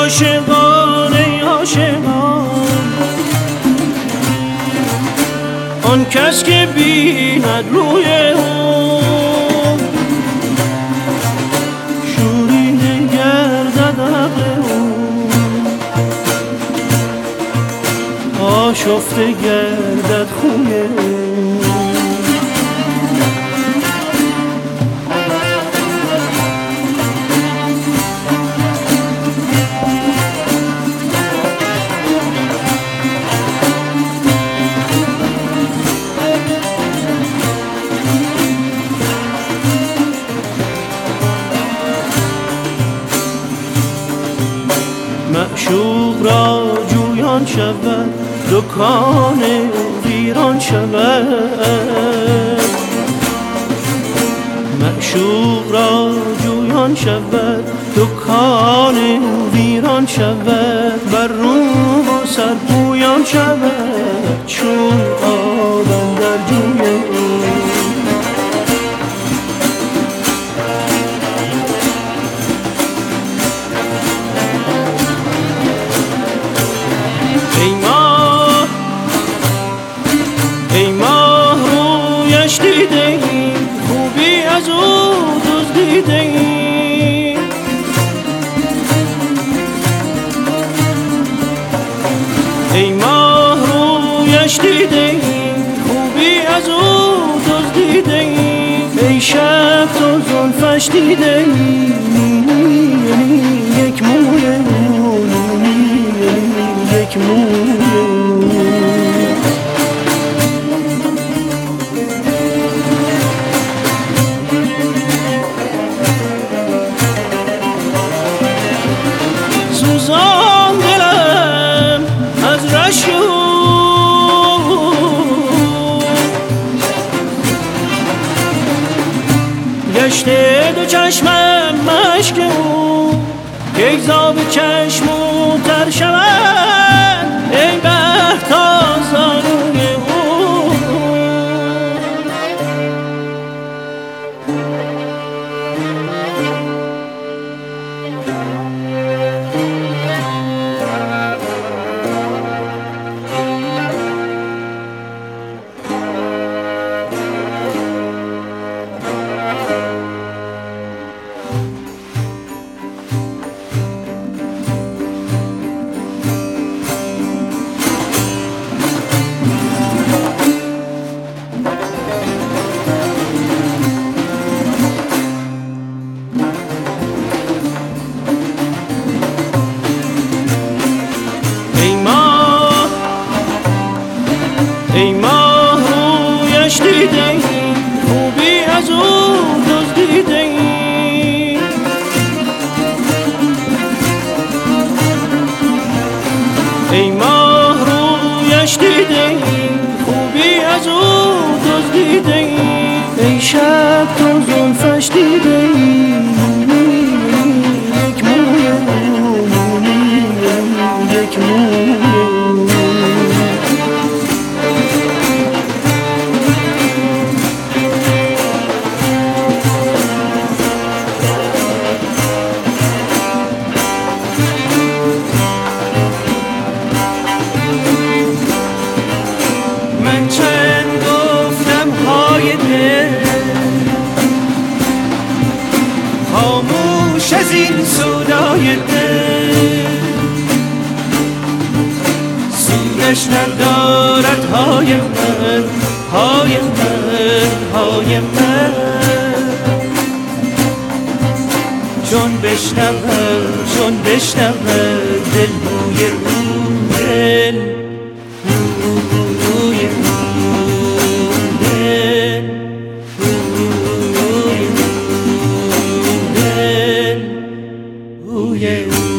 عاشقان ای عاشقان، آن کس که بیند روی او شوریده گردد عقل او، آشفته گردد خوی او. معشوق را جویان شود، دکان ویران شود. معشوق را جویان شود، دکان ویران شود. بر روم و سر پویان شود، چون آب اندر جوی او. ای ماه رویش دیده ای، خوبی از او دزدیده ای. ای ماه رویش دیده ای، خوبی از او دزدیده ای. ای شب تو زلفش دیده ای، یک موی یک موی. سوزان دلم از رشک او، گشته دو چشمم مشک او. یک زاب چشم او تر شود، ای بخت تا زانوی او. ای ماه رویش دیده ای، خوبی از او دزدیده ای. ای ماه رویش دیده ای، خوبی از او دزدیده ای. ای شب تو زلفش دیده ای، یک موی یک موی. من چند گفتم های دل، خاموش از این سودای دل. سودش ندارد های من، های من، های من. چون بشنوم دل بوی او، دل yeah.